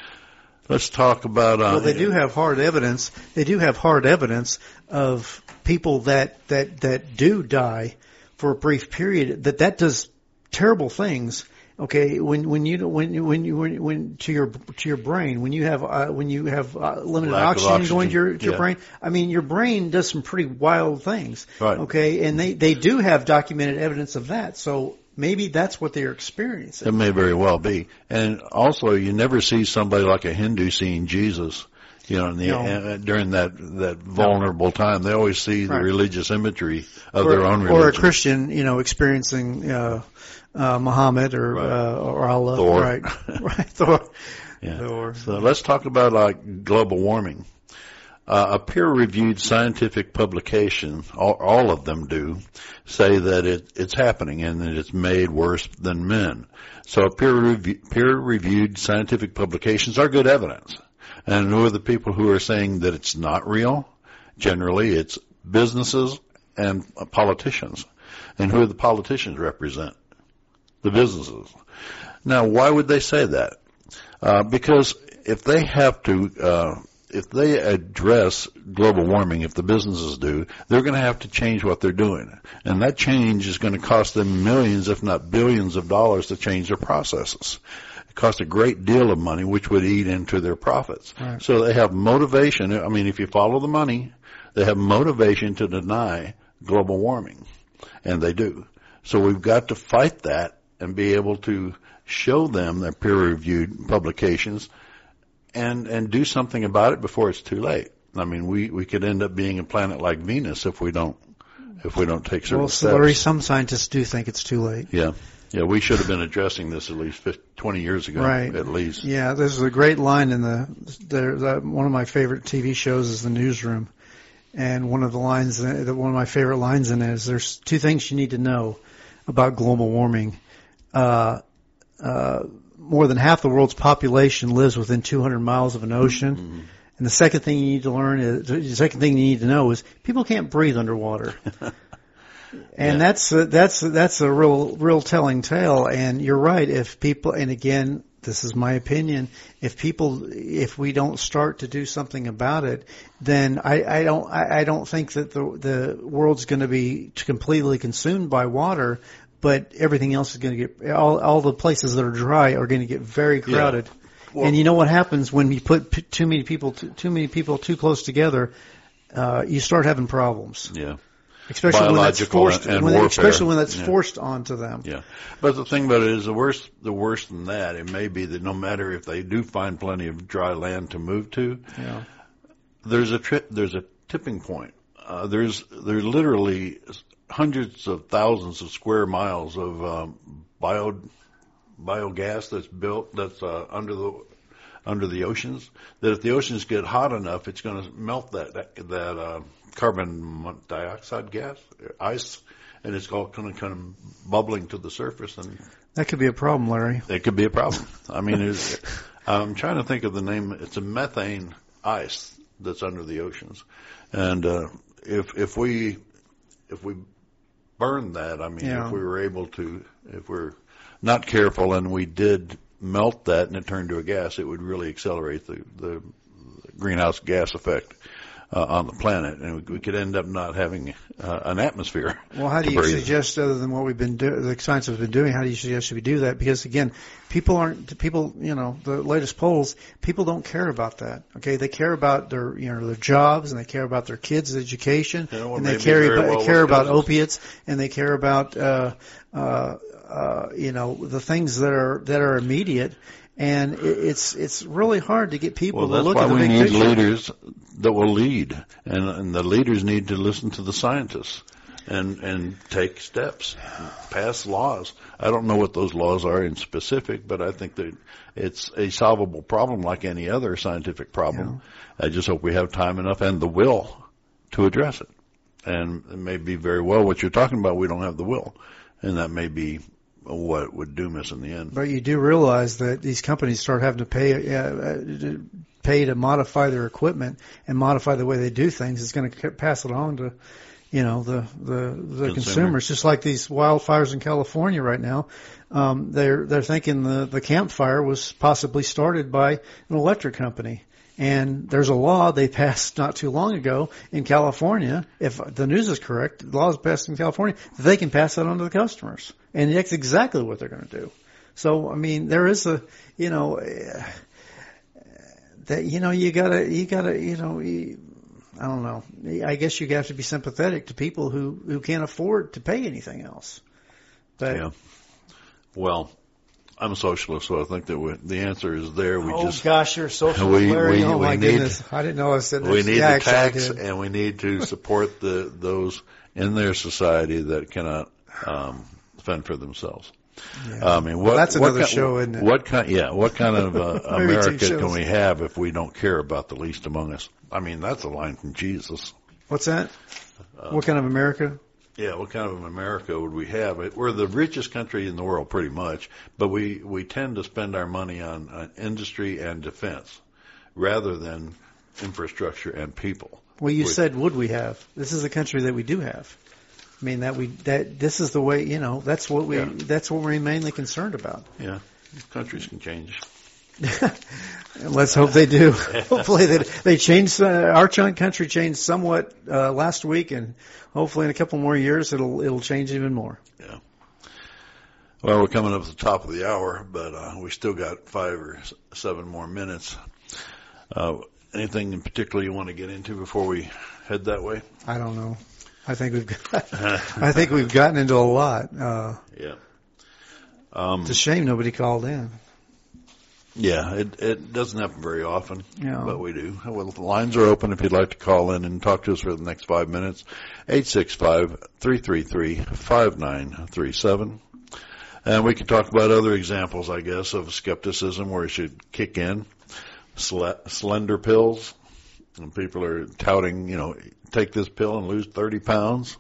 Let's talk about... Uh, Well, they do have hard evidence. They do have hard evidence of people that, that, that do die for a brief period, that that does terrible things. Okay, when when you when you when you when, when to your to your brain, when you have uh, when you have uh, limited Lack of oxygen, oxygen, going to your to your yeah. brain, I mean your brain does some pretty wild things. Right. Okay, and they they do have documented evidence of that. So maybe that's what they're experiencing. It may very well be. And also, you never see somebody like a Hindu seeing Jesus, you know, in the, No. uh, during that that vulnerable time. They always see the Right. religious imagery of or, their own religion. or a Christian, you know, experiencing uh, uh, Muhammad or Right. uh, or Allah. Thor. Right, right, Thor. Yeah. Thor. So let's talk about like global warming. Uh, a peer-reviewed scientific publication, all, all of them do, say that it, it's happening and that it's made worse than men. So peer-review, peer-reviewed scientific publications are good evidence. And who are the people who are saying that it's not real? Generally, it's businesses and uh, politicians. And who do the politicians represent? The businesses. Now, why would they say that? Uh, because if they have to, uh, if they address global warming, if the businesses do, they're going to have to change what they're doing. And that change is going to cost them millions, if not billions of dollars to change their processes. It costs a great deal of money, which would eat into their profits. Right. So they have motivation. I mean, if you follow the money, they have motivation to deny global warming. And they do. So we've got to fight that and be able to show them their peer-reviewed publications and and do something about it before it's too late. I mean, we, we could end up being a planet like Venus if we don't if we don't take certain Well, steps. Larry, some scientists do think it's too late. Yeah, yeah, we should have been addressing this at least fifty, twenty years ago, Right. at least. Yeah, there's a great line in the, there, the one of my favorite T V shows is The Newsroom. And one of the lines, uh, one of my favorite lines in it is there's two things you need to know about global warming. Uh, uh, more than half the world's population lives within two hundred miles of an ocean. Mm-hmm. And the second thing you need to learn is, the second thing you need to know is people can't breathe underwater. And Yeah. that's a, that's a, that's a real real telling tale. And you're right. If people, and again, this is my opinion, if people, if we don't start to do something about it, then I, I don't I, I don't think that the the world's going to be completely consumed by water, but everything else is going to get, all all the places that are dry are going to get very crowded. Yeah. Well, and you know what happens when you put p- too many people too, too many people too close together? Uh, you start having problems. Yeah. Especially when that's Biological forced, and when, warfare. especially when that's Yeah. forced onto them. Yeah. But the thing about it is the worst, the worse than that, it may be that no matter if they do find plenty of dry land to move to, Yeah. there's a tri- there's a tipping point. Uh, there's, there's literally hundreds of thousands of square miles of, um, bio, biogas that's built, that's, uh, under the, under the oceans, that if the oceans get hot enough, it's going to melt that, that, that, uh, carbon dioxide gas, ice, and it's all kind of, kind of bubbling to the surface, and That could be a problem, Larry. it could be a problem. I mean, it's, I'm trying to think of the name. It's a methane ice that's under the oceans, and uh, if if we if we burn that, I mean, Yeah. if we were able to, if we're not careful and we did melt that and it turned to a gas, it would really accelerate the the greenhouse gas effect. uh, on the planet, and we, we could end up not having uh, an atmosphere. Well, how do to you breathe. suggest, other than what we've been doing, the science has been doing, how do you suggest we do that? Because again, people aren't, people, you know, the latest polls, people don't care about that. Okay, they care about their, you know, their jobs, and they care about their kids' education, You know, what and they may be care very about, well care about Wisconsin. opiates, and they care about, uh, uh, uh, you know, the things that are that are immediate. And it, it's it's really hard to get people Well, to that's look why at the we big need picture. leaders that will lead, and, and the leaders need to listen to the scientists and and take steps, pass laws. I don't know what those laws are in specific, but I think that it's a solvable problem like any other scientific problem. I just hope we have time enough and the will to address it. And it may be very well what you're talking about, we don't have the will, and that may be what would doom us in the end. But you do realize that these companies start having to pay uh, pay to modify their equipment and modify the way they do things. It's going to pass it on to, you know, the the, the Consumer. consumers. Just like these wildfires in California right now, um, they're they're thinking the the campfire was possibly started by an electric company. And there's a law they passed not too long ago in California, if the news is correct, the law is passed in California, that they can pass that on to the customers. And that's exactly what they're going to do. So, I mean, there is a, you know, uh, that, you know, you gotta, you gotta, you know, you, I don't know. I guess you have to be sympathetic to people who, who can't afford to pay anything else. But, Yeah. Well, I'm a socialist, so I think that we, the answer is there. We oh just gosh, you're a socialist, we- Larry. we- oh we my need- goodness. I didn't know I said that. we need yeah, the actually, I tax, did. and we need to support the those in their society that cannot um, fend for themselves. Yeah. I mean, what, That's what another ki- show, isn't it? What kind? Yeah, what kind of uh, Maybe two America shows. can we have if we don't care about the least among us? I mean, that's a line from Jesus. What's that? Uh, What kind of America? Yeah, what kind of an America would we have? It- We're the richest country in the world, pretty much, but we, we tend to spend our money on, on industry and defense rather than infrastructure and people. Well, you We- said would we have? This is a country that we do have. I mean that we that this is the way, you know, that's what we Yeah. that's what we're mainly concerned about. Yeah, countries can change. Let's hope they do. Hopefully they they changed. Uh, our chunk country changed somewhat uh, last week, and hopefully in a couple more years it'll it'll change even more. Yeah. Well, we're coming up to the top of the hour, but uh, we still got five or s- seven more minutes. Uh, anything in particular you want to get into before we head that way? I don't know. I think we've got, I think we've gotten into a lot. Uh, Yeah. Um, it's a shame nobody called in. yeah, it, it doesn't happen very often, Yeah. but we do. Well, the lines are open if you'd like to call in and talk to us for the next five minutes. eight six five, three three three, five nine three seven. And we can talk about other examples, I guess, of skepticism where it should kick in. Sle- slender pills. And people are touting, you know, take this pill and lose thirty pounds.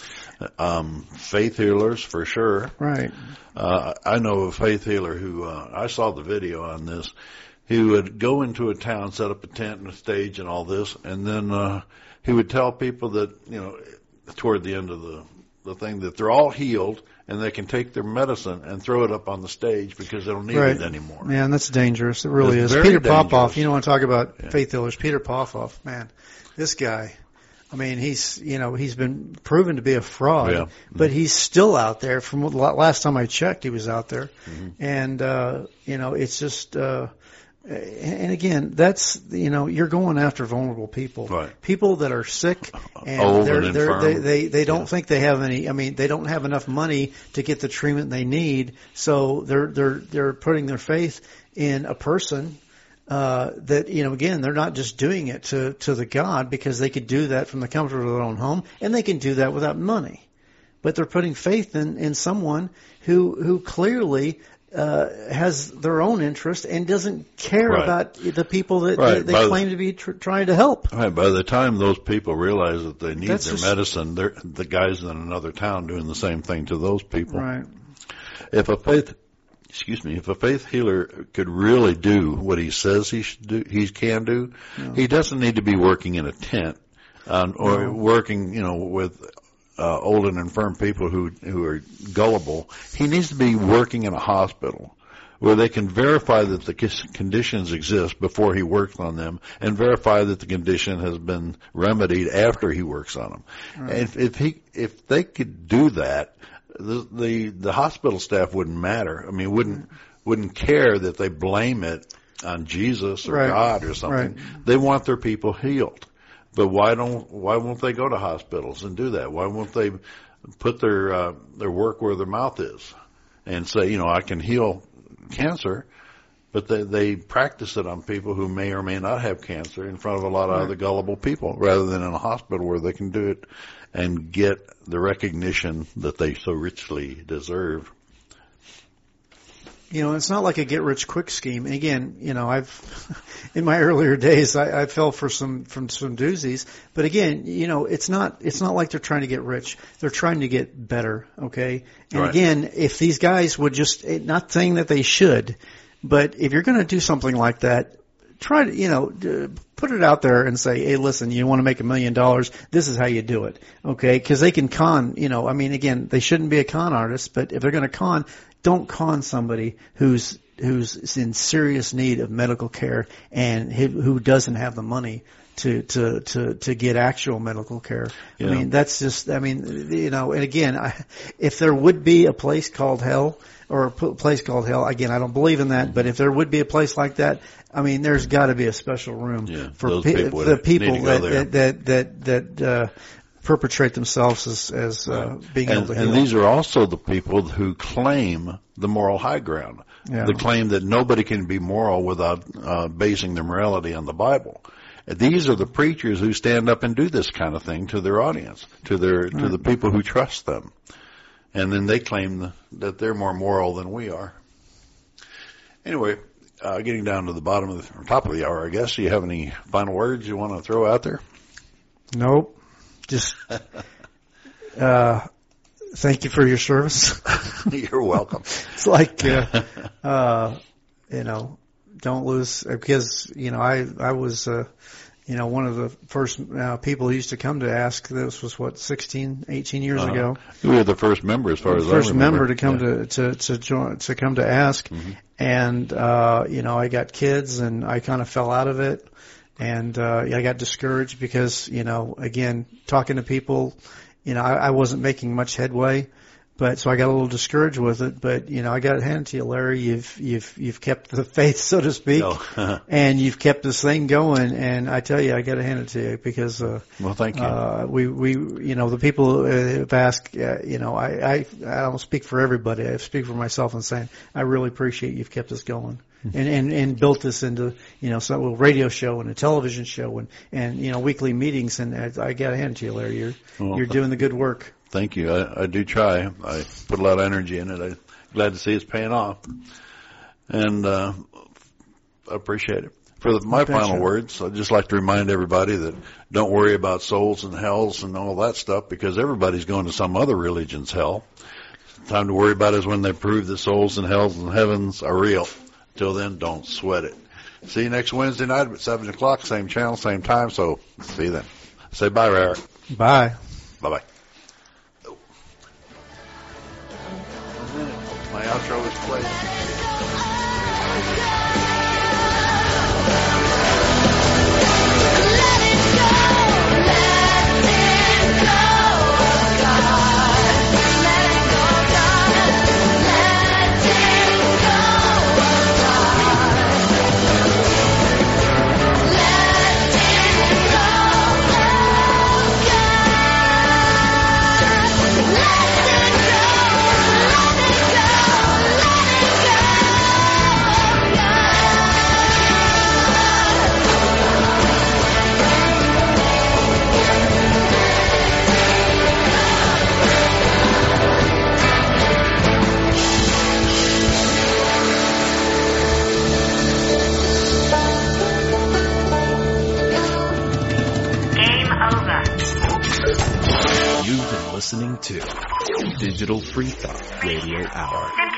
Um, faith healers, for sure. Right. Uh, I know a faith healer who, uh, I saw the video on this. He would go into a town, set up a tent and a stage and all this, and then, uh, he would tell people that, you know, toward the end of the, the thing, that they're all healed and they can take their medicine and throw it up on the stage because they don't need Right. it anymore. Man, that's dangerous. It really It's is. very Peter Popoff, dangerous. you know, want to talk about Yeah. faith healers. Peter Popoff, man, this guy. I mean, he's, you know, he's been proven to be a fraud, Yeah. but he's still out there. From what, last time I checked, he was out there. Mm-hmm. And, uh, you know, it's just, uh, and again, that's, you know, you're going after vulnerable people. Right. People that are sick and Old they're, and they're, infirm. they, they, they don't Yeah. think they have any, I mean, they don't have enough money to get the treatment they need. So they're, they're, they're putting their faith in a person, uh, that, you know, again, they're not just doing it to, to the God because they could do that from the comfort of their own home, and they can do that without money. But they're putting faith in, in someone who, who clearly, uh, has their own interest and doesn't care Right. about the people that Right. they, they By the- claim to be tr- trying to help. Right, by the time those people realize that they need That's their just- medicine, they're the guys in another town doing the same thing to those people. Right. If a faith, excuse me, if a faith healer could really do what he says he should do, he can do, No. he doesn't need to be working in a tent, um, or No. working, you know, with uh, old and infirm people who who are gullible. He needs to be working in a hospital where they can verify that the conditions exist before he works on them, and verify that the condition has been remedied after he works on them. Right. And if, if he, if they could do that, the, the the hospital staff wouldn't matter. I mean, wouldn't wouldn't care that they blame it on Jesus or right. God or something. Right. They want their people healed. But why don't why won't they go to hospitals and do that? Why won't they put their uh, their work where their mouth is and say, you know, I can heal cancer, but they, they practice it on people who may or may not have cancer in front of a lot of right. other gullible people, rather than in a hospital where they can do it and get the recognition that they so richly deserve. You know, it's not like a get-rich-quick scheme. And again, you know, I've, in my earlier days, I, I fell for some, from some doozies. But again, you know, it's not, it's not like they're trying to get rich. They're trying to get better, okay? And right. again, if these guys would just, not saying that they should, but if you're going to do something like that, try to, you know, put it out there and say, hey, listen, you want to make a million dollars, this is how you do it, okay? Because they can con, you know, I mean, again, they shouldn't be a con artist, but if they're going to con, don't con somebody who's who's in serious need of medical care and who doesn't have the money to to to to get actual medical care. Yeah. I mean, that's just, I mean, you know, and again, I, if there would be a place called hell, or a place called hell, again, I don't believe in that, but if there would be a place like that, I mean, there's got to be a special room yeah, for pe- people the people that, that that that that uh perpetrate themselves as, as uh, right. being and, able to and heal. These are also the people who claim the moral high ground. Yeah. The claim that nobody can be moral without uh, basing their morality on the Bible. These are the preachers who stand up and do this kind of thing to their audience, to their right. to the people who trust them. And then they claim the, that they're more moral than we are. Anyway, uh, getting down to the bottom of the, or top of the hour, I guess. Do you have any final words you want to throw out there? Nope. Just uh, thank you for your service. You're welcome. It's like, uh, uh, you know, don't lose, because, you know, I, I was, uh, you know, one of the first uh, people who used to come to Ask. This was, what, sixteen, eighteen years uh-huh. ago. You were the first member, as far as I remember. First member to come yeah. to, to, to join, to come to Ask. Mm-hmm. And, uh, you know, I got kids and I kind of fell out of it. And, uh, I got discouraged because, you know, again, talking to people, you know, I, I wasn't making much headway, but so I got a little discouraged with it. But, you know, I got to hand it to you, Larry. You've, you've, you've kept the faith, so to speak, oh. and you've kept this thing going. And I tell you, I got to hand it to you because, uh, well, thank you. Uh, we, we, you know, the people have asked, uh, you know, I, I, I don't speak for everybody. I speak for myself in saying I really appreciate you've kept us going. And, and, and built this into, you know, some a radio show and a television show and, and, you know, weekly meetings. And I, I got to hand it to you, Larry. You're, well, you're doing the good work. Thank you. I, I do try. I put a lot of energy in it. I'm glad to see it's paying off. And, uh, I appreciate it. For the, my final you. words, I'd just like to remind everybody that don't worry about souls and hells and all that stuff, because everybody's going to some other religion's hell. Time to worry about is when they prove that souls and hells and heavens are real. Till then, don't sweat it. See you next Wednesday night at seven o'clock, same channel, same time. So see you then. Say bye, Eric. Bye. Bye-bye. Oh. My outro is played. Listening to Digital Free Thought Radio Hour.